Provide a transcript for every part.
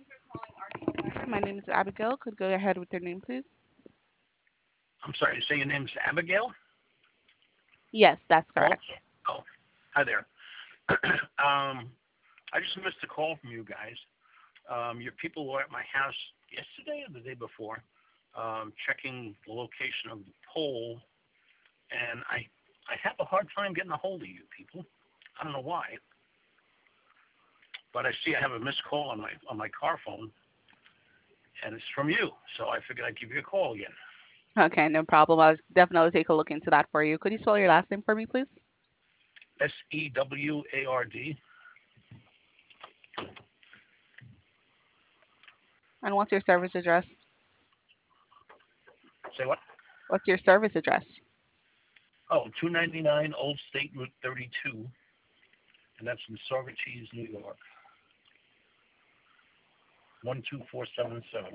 My name is Abigail. Could go ahead with your name, please? I'm sorry, you say your name's Abigail? Yes, that's Hello? correct. Oh, hi there. I just missed a call from you guys. Your people were at my house yesterday or the day before, checking the location of the pole, and I have a hard time getting a hold of you people. I don't know why, but I see I have a missed call on my car phone, and it's from you. So I figured I'd give you a call again. Okay, no problem. I'll definitely take a look into that for you. Could you spell your last name for me, please? Seward. And what's your service address? Say what? What's your service address? Oh, 299 Old State Route 32, and that's in Saugerties, New York. 12477.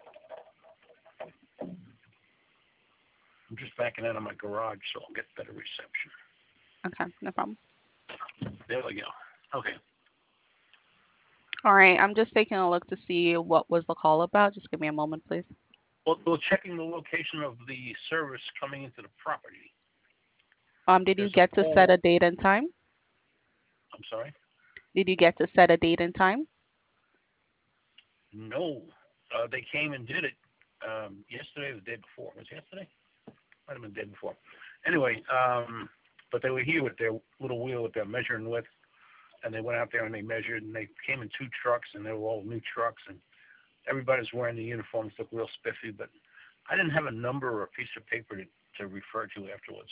I'm just backing out of my garage, so I'll get better reception. Okay, no problem. There we go. Okay. All right, I'm just taking a look to see what was the call about. Just give me a moment, please. Well, we're checking the location of the service coming into the property. Did you There's a get to set pole. a date and time? I'm sorry. Did you get to set a date and time? No, they came and did it yesterday or the day before. Was it yesterday? Might have been the day before. Anyway, but they were here with their little wheel with their measuring width, and they went out there and they measured, and they came in two trucks, and they were all new trucks, and everybody's wearing the uniforms, look real spiffy, but I didn't have a number or a piece of paper to refer to afterwards.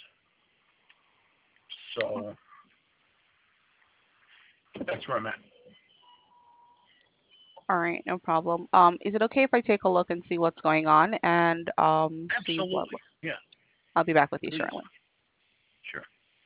So that's where I'm at. All right, no problem. Is it okay if I take a look and see what's going on and see what Absolutely. Yeah, I'll be back with you please. shortly.